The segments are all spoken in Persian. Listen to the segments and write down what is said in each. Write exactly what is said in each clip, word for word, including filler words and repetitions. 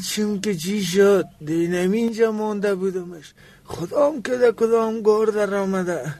هیچم که چی شد دینم اینجا مونده بودمش. خدام کده کدام گور در آمده.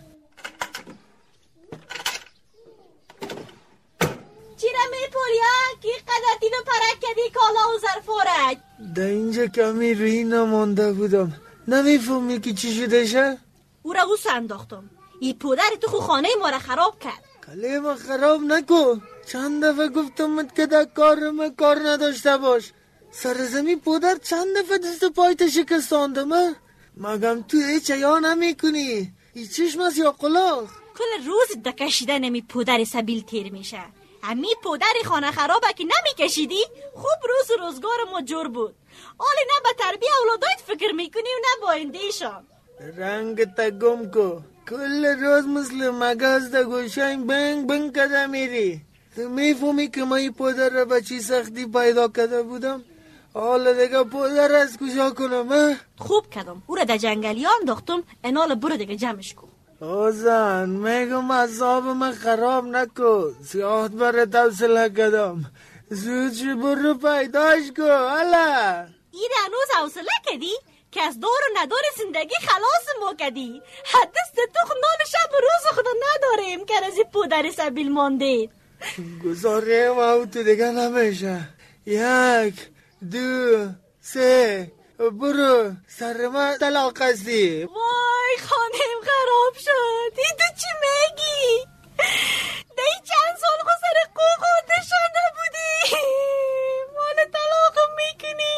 چیره میپوریا که قدر دینو پرک کدی کالا و ظرفارک ده اینجا کمی روی نمانده بودم. نمیفهمی که چی شده شه؟ او را غصه انداختم. ای پدر تو خو خانه ما را خراب کرد. کلمه خراب نکو. چند دفعه گفتم که در کار ما کار نداشته باش. سرزمی پدر چند دفعه دست پایت شکستاندم. مگم تو هیچ یا نمیکنی؟ ای چشم است یا قلاق؟ کل روز دکشیده نمی پدر سبیل تیر میشه. امی پدر خانه خرابه که نمیکشیدی خوب روز و روزگار ما جور بود. آلی نه به تربیه اولادایت فکر میکنی و نه با اندیشان. رنگ تا گم کو. کل روز مثل مگاز دا گوشنگ بنگ بنگ کده میری. تو میفهمی که ما ای پدر را به چی سختی پیدا کده بودم؟ حالا دیگه پدر از کجا کنم؟ خوب کدم او را در جنگلی انداختم. انال برو دیگه جمعش کن. آزان میگم عذاب من خراب نکو. سیاحت بره توصله کدم. زود شو برو پیداش کو. حالا ای را هنوز حوصله کدی که از دور و ندار زندگی خلاص ما کدی. حدست تو خنال شب روز خدا نداریم که از این پدر سبیل ماندید. گذاریم او تو دیگه نمیشه. یک دو سه برو سر ما طلاق هستی. وای خانم خراب شد. ای تو چی میگی؟ دی چند سال خود سر قوقات شده بودی مال طلاق میکنی.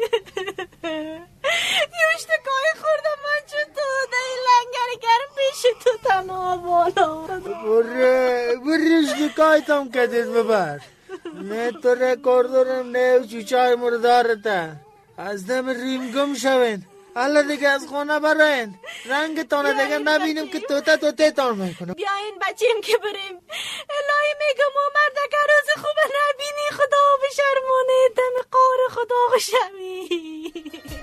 یوشتکای خوردم من چطور دی لنگر گرم پیش تو تنها بالا. بره بره شکایتم کدید ببر. نه تو رکوردارم نه چوچای مردارتا. از دم ریم گم شوین. حالا دیگه از خونه براین. رنگ تانه دیگه نبینیم که توتا توتا تان میکنم. بیاین بچیم که بریم. الهی میگم و مرد که روز خوب نبینی خدا بشرمونه دم قار خدا بشمی.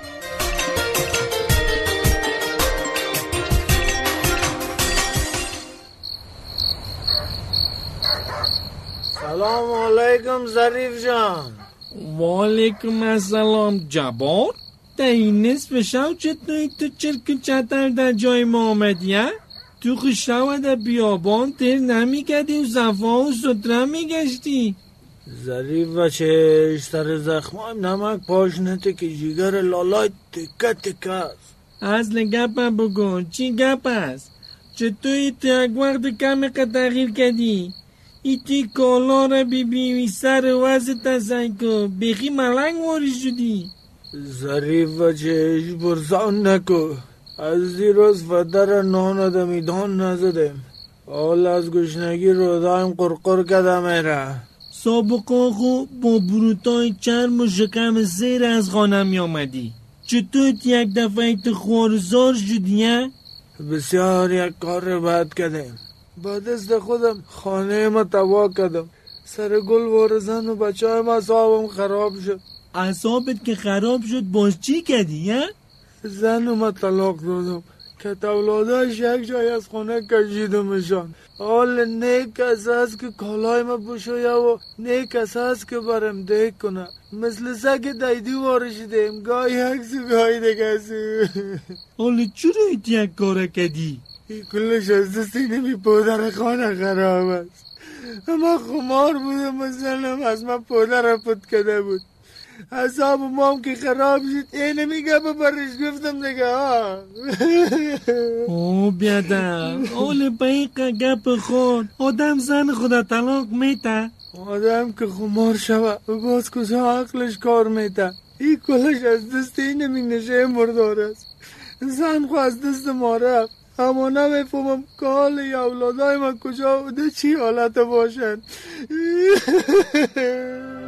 سلام علیکم ظریف جان. و علیکم السلام جبار. در این نصف شب چطوری تو چرک چطر در جای ما آمدی ها؟ تو خوشتاو در بیابان تیر نمیکردی و صفا و ستره میگشتی. ظریف بچه سر زخمایم نمک پاشنته که جیگر لالای تکه تکه است. اصل گپ بگو چی گپ است؟ چطوری تو یک وقت کمی که تغییر کردی؟ ایتی کالا را بی بی سر وزت تسایکو بخی ملنگ واری شدی. ظریف بچه برزان نکو. از دیروز فدر نان دا میدان نزدیم. حال از گشنگی رو دایم قرقر کده میره. سابقا خو با بروتای چرم و شکم زیر از خانه می آمدی. چطور یک دفعه تو خوارزار شدی؟ بسیار یک کار بد کردیم. با دست خودم خانه ما تباه کردم. سر گل وارزن و بچه های ما صاحبم خراب شد. اعصابت که خراب شد باز چی کردی ها؟ زن و ما طلاق دادم که اولاداش یک جای از خانه کشیدمشان. حال نیک کس هست که کالای ما بشویه و نیک کس هست که برم دیگ کنه. مثل سگ دیدی وارشیدیم گاه یک سو گاهی دیگه سو. حالا چرا ایت یک کاره کردی؟ این کلش از دستی نمی پدر خانه خراب است. اما خمار بودم و زنم از من پدر را پد کده بود. حساب مام که خراب شد اینه میگه ببرش گفتم دیگه ها. او بیادم اول بایقه گپ خود آدم زن خدا طلاق میته. آدم که خمار شوه باز کجا عقلش کار میته. این کلش از دست اینه می نشه مردار است. زن خو از دست ما رفت اما نمیفهمم که حال اولادای من کجا بوده چی حالت باشن.